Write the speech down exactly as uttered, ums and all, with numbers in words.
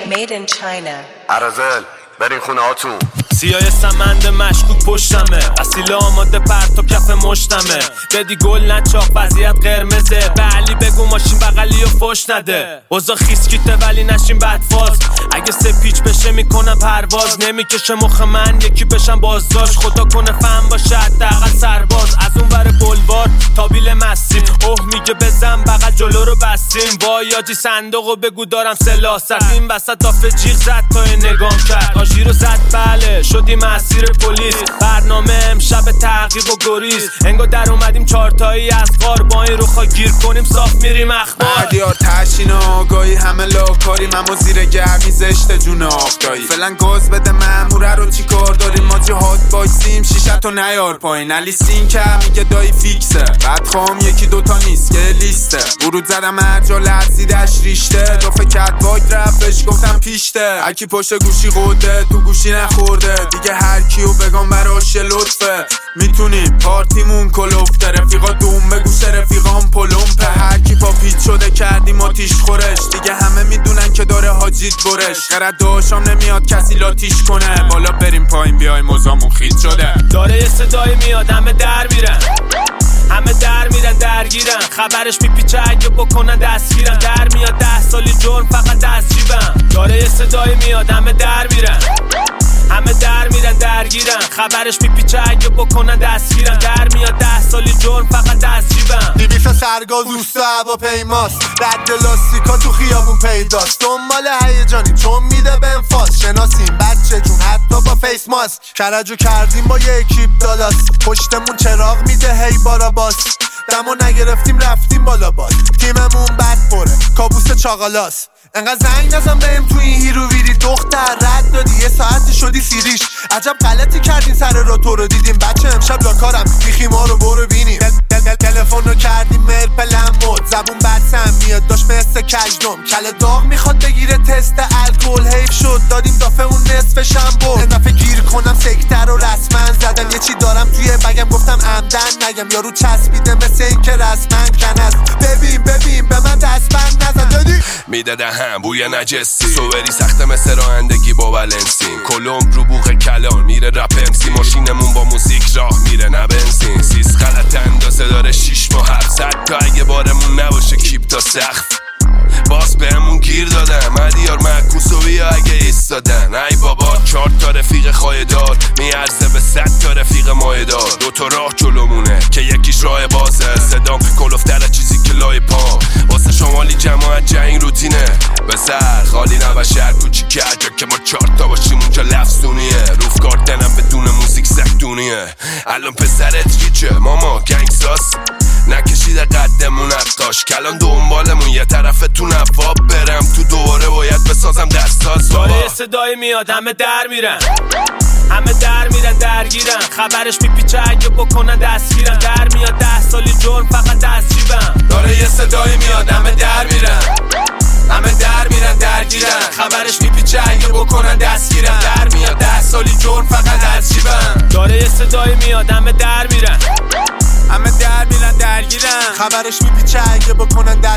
Made in China. عرضل برین خونه هاتون. سیاه سمند مشکوک پشتمه، اصیل آماده پرتو کف مشتمه. بدی گل نچاق وضعیت قرمزه، به علی بگو ماشین بغلی و فش نده. اوضاع خیسکیته ولی نشین بدفاز، اگه سه پیچ بشه میکنم پرواز. نمیکشه مخ من یکی بشم بازداشت، خدا کنه فهم باشه حداقل سرباز. از اون ور بلوار تا بیل مسیم، اوه میگه بزن بغل جلو رو بستیم. وای آجی صندوقو بگو دارم سلاست، این وسط دافه جیغ زد تا نگام کرد. آژی رو زد بله شدیم مسیر پلیس، برنامه امشب تعقیب و گریز. انگار در اومدیم چارتایی از غار، با این روخا گیر کنیم صاف میریم اخبار. عدیار تشین و آگاهی همه لاکاری، ممو زیر گرمی زشت جون آفتایی. فعلا گاز بده ماموره رو چی کار داریم، ما جهاد بایستیم شیشتو نیار پایین. علی سین که میگه دایی فیکسه، بعد خواهم یکی دوتا نیست که لیسته. ورود زدم هرجا لرزیدش ریشته، دافه کت واک رفتش گفتم پیشته. اکی پشت گوشی قده تو گوشی نخورده، دیگه هر کیو بگم براش لطفه. میتونیم پارتیمون کلوفته، رفیقا دوم بگوشه رفیقام پلومپه. هر کی پا پیچ شده کردیم آتیش خورش، دیگه همه میدونن که داره حاجیت برش. غرد داشام نمیاد کسی لاتیش کنه، بالا بریم پایین بیایم موزامون خیت شده. داره یه صدایی میاد همه در میرن، همه در میرن درگیرن. خبرش میپیچه اگه بکنن دستگیرن، در میاد ده سالی جرم فقط دست جیبن. داره یه صدایی میاد همه در میرن، همه در میرن درگیرن. خبرش میپیچه اگه بکنن دستگیرن، در میاد ده سالی جرم فقط دست جیبن. دیویس سرگاز اوست و هوا پیماست، رد لاستیکا تو خیابون پیداست. دنبال هیجانی چون میده بنفاس، شناسیم بچه جون حتی با فیس ماسک. کرجو کردیم با یه اکیپ دالاس، پشتمون چراغ میده هی بارا باس. دمو نگرفتیم رفتیم بالا باز، تیممون بد پره کابوس چاقالاس. انقدر زنگ نزن بهم تو این هیرو ویری، دختر رد دادی یه ساعت شدی سیریش. عجب غلطی کردین سر رو تو رو دیدیم، بچه امشب لاکارم بیخی ما رو برو بینیم. دل دل تلفن رو کردیم مرپلم مود، زبون بد سم میاد داشت مثل کجدم. کل داغ میخواد بگیره تست الکل، حیف شد دادیم دافه اون نصفشم برد. نفه گیر کنم سکتر رو رسما زدم، یه چی دارم توی بگم گفتم عمدن نگم. یارو چسبیده مثل این که رسما کن است. ببین ببین به من دستبند نزن دادی میده دهم بوی نجسی، سوبری سخته مثل رانندگی با ولنسین. کلمب رو بوغ کلان میره رپ امسی، ماشینمون با موزیک راه میره نه بنزین. سیس غلط اندازه داره شیش ماه هفتصد تا اگه بارمون نباشه کیپ تا سقف. باز بهمون گیر دادن مدیار معکوس و بیا اگه ایستادن. ای بابا چهار تا رفیق خایدار میارزه به صد تا رفیق مایدار. دو تا راه جلومونه که یکیش راه بازه، صدام کلوفتر چیزی که لای پا. واسه شمالی جماعت جنگ روتینه، بسر خالی نباشه کوچی که جا که ما چهار تا باشیم اونجا لفظونیه. روف کارتنم بدون موزیک سختونیه. الان پسرت ریچه ماما گنگساس، نکشیده قدمون عقاش. کلان دنبالمون یه طرف تو نواب، برم تو دوباره باید بسازم دستاز. داره یه صدایی میاد همه در میرن، همه در میرن درگیرن. خبرش میپیچه اگه بکنن دستگیرن، در میاد ده سالی جرم فقط دست جیبن. داره یه صدایی میاد همه در میرن، همه در میرن درگیرن. خبرش میپیچه اگه بکنن دستگیرن، در میاد ده سالی جرم فقط دست جیبن. داره یه صدایی میاد همه در میرن، همه در میرن درگیرن. خبرش میپیچه اگه بکنن